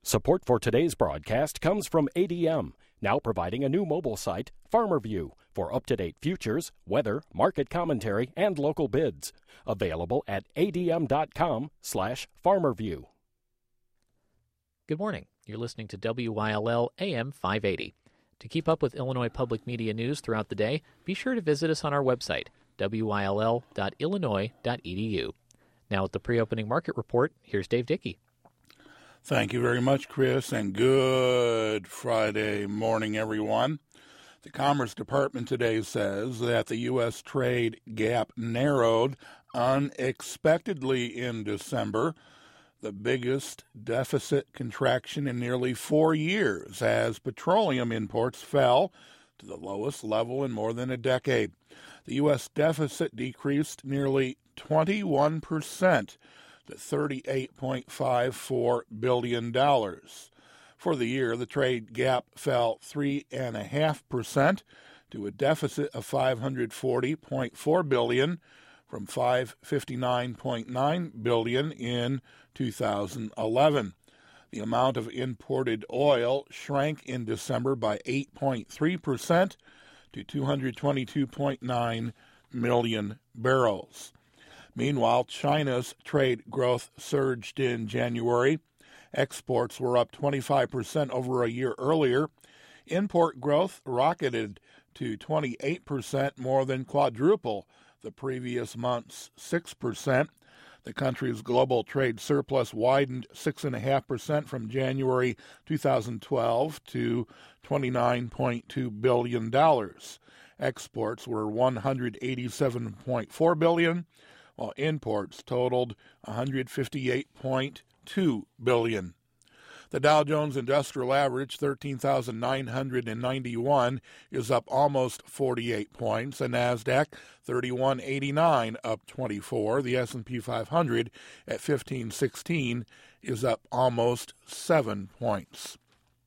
Support for today's broadcast comes from ADM, now providing a new mobile site, FarmerView, for up-to-date futures, weather, market commentary, and local bids. Available at adm.com/FarmerView. Good morning. You're listening to WYLL AM 580. To keep up with Illinois public media news throughout the day, be sure to visit us on our website, wyll.illinois.edu. Now at the pre-opening market report, here's Dave Dickey. Thank you very much, Chris, and good Friday morning, everyone. The Commerce Department today says that the U.S. trade gap narrowed unexpectedly in December, the biggest deficit contraction in nearly 4 years, as petroleum imports fell to the lowest level in more than a decade. The U.S. deficit decreased nearly 21%. to $38.54 billion. For the year, the trade gap fell 3.5% to a deficit of $540.4 billion from $559.9 billion in 2011. The amount of imported oil shrank in December by 8.3% to 222.9 million barrels. Meanwhile, China's trade growth surged in January. Exports were up 25% over a year earlier. Import growth rocketed to 28%, more than quadruple the previous month's 6%. The country's global trade surplus widened 6.5% from January 2012 to $29.2 billion. Exports were $187.4 billion. While imports totaled $158.2 billion. The Dow Jones Industrial Average, 13,991, is up almost 48 points. The NASDAQ, 3189, up 24. The S&P 500 at 1516 is up almost 7 points.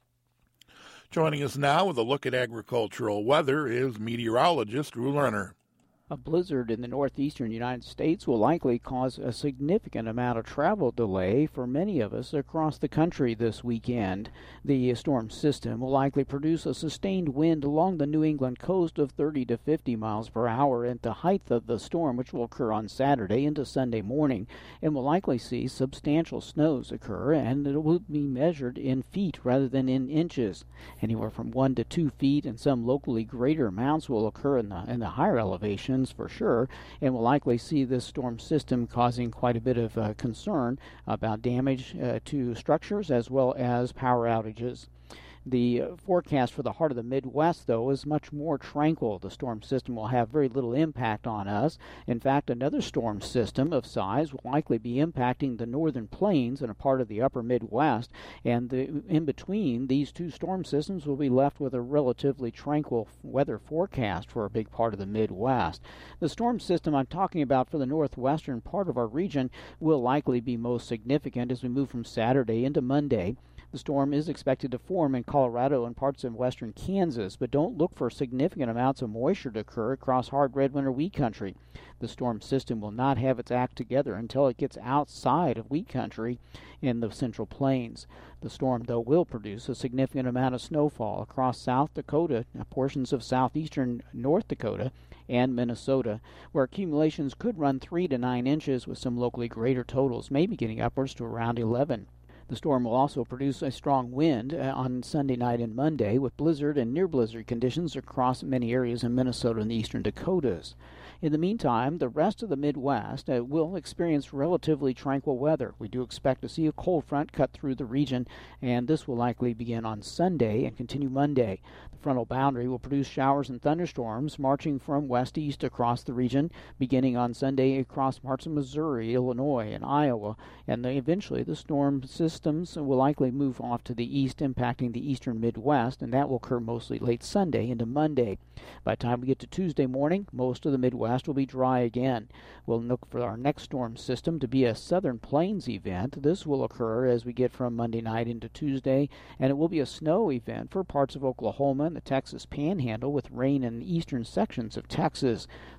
Joining us now with a look at agricultural weather is meteorologist Drew Lerner. A blizzard in the northeastern United States will likely cause a significant amount of travel delay for many of us across the country this weekend. The storm system will likely produce a sustained wind along the New England coast of 30 to 50 miles per hour at the height of the storm, which will occur on Saturday into Sunday morning, and will likely see substantial snows occur, and it will be measured in feet rather than in inches. Anywhere from 1 to 2 feet, and some locally greater amounts will occur in the higher elevations for sure, and will likely see this storm system causing quite a bit of concern about damage to structures as well as power outages. The forecast for the heart of the Midwest, though, is much more tranquil. The storm system will have very little impact on us. In fact, another storm system of size will likely be impacting the northern plains and a part of the upper Midwest, and in between these two storm systems will be left with a relatively tranquil weather forecast for a big part of the Midwest. The storm system I'm talking about for the northwestern part of our region will likely be most significant as we move from Saturday into Monday. The storm is expected to form in Colorado and parts of western Kansas, but don't look for significant amounts of moisture to occur across hard red winter wheat country. The storm system will not have its act together until it gets outside of wheat country in the central plains. The storm, though, will produce a significant amount of snowfall across South Dakota, portions of southeastern North Dakota, and Minnesota, where accumulations could run 3 to 9 inches with some locally greater totals, maybe getting upwards to around 11. The storm will also produce a strong wind on Sunday night and Monday, with blizzard and near-blizzard conditions across many areas in Minnesota and the eastern Dakotas. In the meantime, the rest of the Midwest will experience relatively tranquil weather. We do expect to see a cold front cut through the region, and this will likely begin on Sunday and continue Monday. The frontal boundary will produce showers and thunderstorms marching from west-east across the region, beginning on Sunday across parts of Missouri, Illinois, and Iowa, and eventually the storm systems will likely move off to the east, impacting the eastern Midwest, and that will occur mostly late Sunday into Monday. By the time we get to Tuesday morning, most of the Midwest will be dry again. We'll look for our next storm system to be a southern plains event. This will occur as we get from Monday night into Tuesday, and it will be a snow event for parts of Oklahoma and the Texas Panhandle, with rain in the eastern sections of Texas.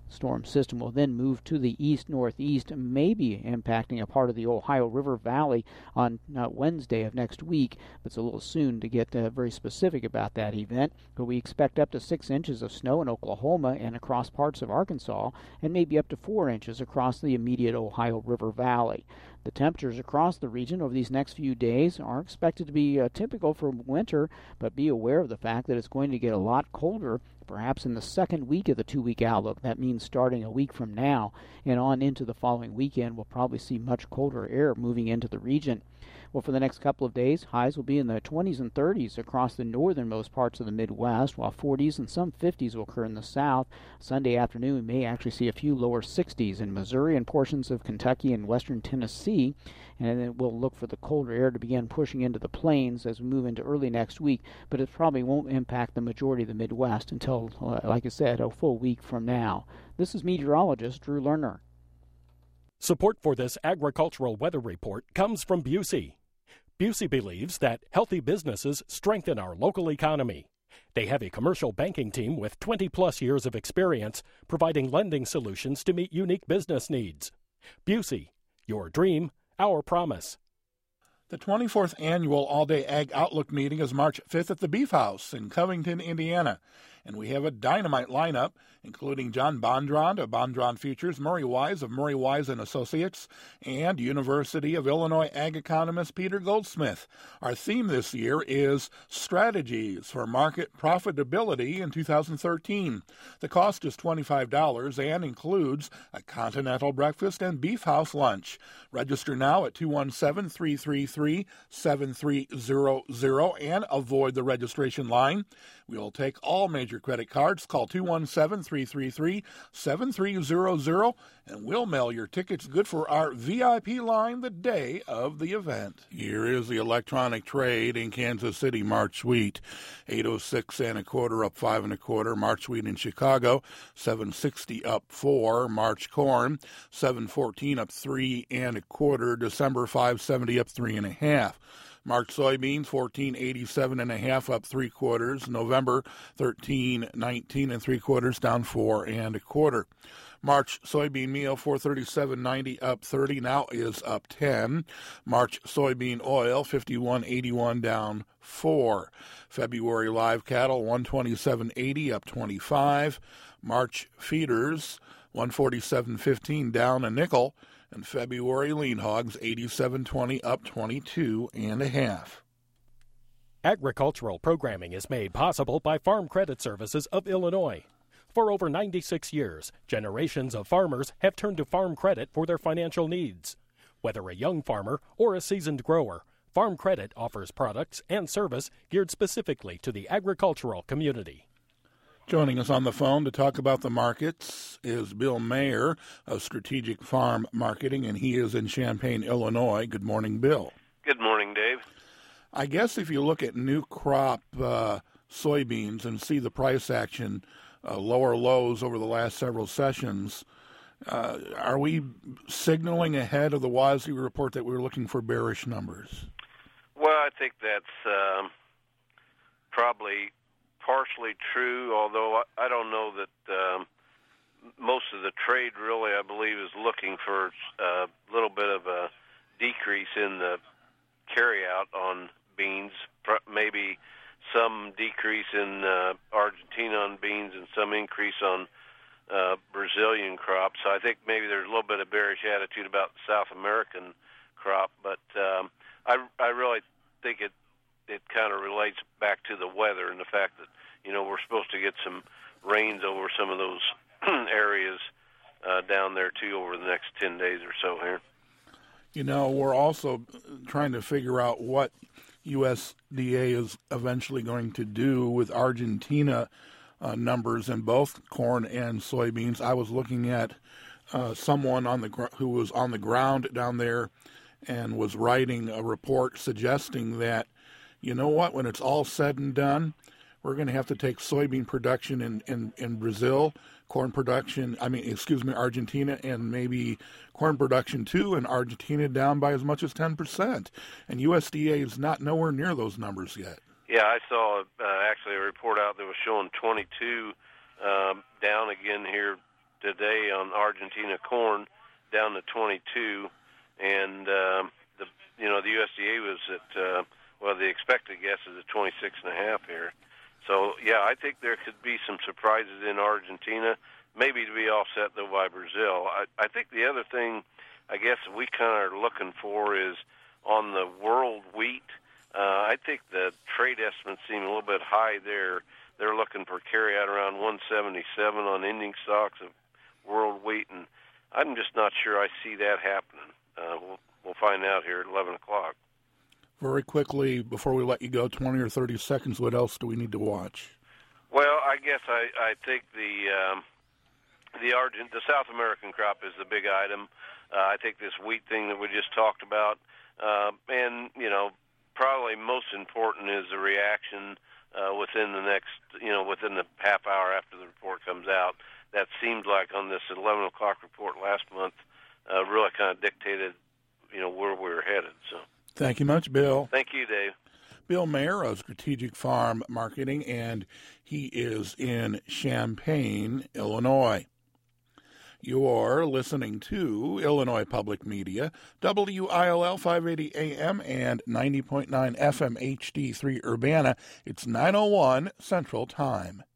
The storm system will then move to the east-northeast, maybe impacting a part of the Ohio River Valley on Wednesday of next week. But it's a little soon to get very specific about that event. But we expect up to 6 inches of snow in Oklahoma and across parts of Arkansas, and maybe up to 4 inches across the immediate Ohio River Valley. The temperatures across the region over these next few days are expected to be typical for winter, but be aware of the fact that it's going to get a lot colder, perhaps in the second week of the 2-week outlook. That means starting a week from now and on into the following weekend, we'll probably see much colder air moving into the region. Well, for the next couple of days, highs will be in the 20s and 30s across the northernmost parts of the Midwest, while 40s and some 50s will occur in the south. Sunday afternoon, we may actually see a few lower 60s in Missouri and portions of Kentucky and western Tennessee. And then we'll look for the colder air to begin pushing into the plains as we move into early next week. But it probably won't impact the majority of the Midwest until, like I said, a full week from now. This is meteorologist Drew Lerner. Support for this agricultural weather report comes from Busey. Busey believes that healthy businesses strengthen our local economy. They have a commercial banking team with 20-plus years of experience providing lending solutions to meet unique business needs. Busey, your dream, our promise. The 24th Annual All-Day Ag Outlook meeting is March 5th at the Beef House in Covington, Indiana. And we have a dynamite lineup, including John Bondrond of Bondrond Futures, Murray Wise of Murray Wise & Associates, and University of Illinois ag economist Peter Goldsmith. Our theme this year is Strategies for Market Profitability in 2013. The cost is $25 and includes a continental breakfast and Beef House lunch. Register now at 217-333-7300 and avoid the registration line. We'll take all major credit cards. Call 217-333-7300, and we'll mail your tickets good for our VIP line the day of the event. Here is the electronic trade in Kansas City. March wheat, 806 and a quarter, up 5 and a quarter. March wheat in Chicago, 760 up 4. March corn, 714 up 3 and a quarter. December 570 up 3 and a half. March soybeans, 1487 and a half, up 3 quarters. November, 1319 and 3 quarters, down 4 and a quarter. March soybean meal, 437.90, up 30, now is up 10. March soybean oil, 51.81, down 4. February live cattle, 127.80, up 25. March feeders, 147.15, down a nickel. And February lean hogs, 87.20, up 22 and a half. Agricultural programming is made possible by Farm Credit Services of Illinois. For over 96 years, generations of farmers have turned to Farm Credit for their financial needs. Whether a young farmer or a seasoned grower, Farm Credit offers products and service geared specifically to the agricultural community. Joining us on the phone to talk about the markets is Bill Mayer of Strategic Farm Marketing, and he is in Champaign, Illinois. Good morning, Bill. Good morning, Dave. I guess if you look at new crop soybeans and see the price action, lower lows over the last several sessions, are we signaling ahead of the WASDE report that we're looking for bearish numbers? Well, I think that's probably partially true, although I don't know that most of the trade really, I believe, is looking for a little bit of a decrease in the carryout on beans, maybe some decrease in Argentina on beans and some increase on Brazilian crops. So I think maybe there's a little bit of bearish attitude about the South American crop, but I really think it kind of relates back to the weather and the fact that, you know, we're supposed to get some rains over some of those areas down there, too, over the next 10 days or so here. You know, we're also trying to figure out what USDA is eventually going to do with Argentina numbers in both corn and soybeans. I was looking at someone who was on the ground down there and was writing a report suggesting that, you know what, when it's all said and done, we're going to have to take soybean production in Brazil, Argentina, and maybe corn production too, and Argentina down by as much as 10%. And USDA is not nowhere near those numbers yet. Yeah, I saw actually a report out that was showing 22 down again here today on Argentina corn down to 22, and the USDA was at the expected guess is at 26.5 here. So yeah, I think there could be some surprises in Argentina, maybe to be offset though by Brazil. I think the other thing, I guess, we kind of are looking for is on the world wheat. I think the trade estimates seem a little bit high there. They're looking for carry out around 177 on ending stocks of world wheat, and I'm just not sure I see that happening. We'll find out here at 11 o'clock. Very quickly, before we let you go, 20 or 30 seconds, what else do we need to watch? Well, I guess I think the South American crop is the big item. I think this wheat thing that we just talked about, and probably most important is the reaction within the next, within the half hour after the report comes out. That seemed like on this 11 o'clock report last month really kind of dictated, where we were headed. So. Thank you much, Bill. Thank you, Dave. Bill Mayer of Strategic Farm Marketing, and he is in Champaign, Illinois. You are listening to Illinois Public Media, WILL 580 AM and 90.9 FM HD3 Urbana. It's 9:01 Central Time.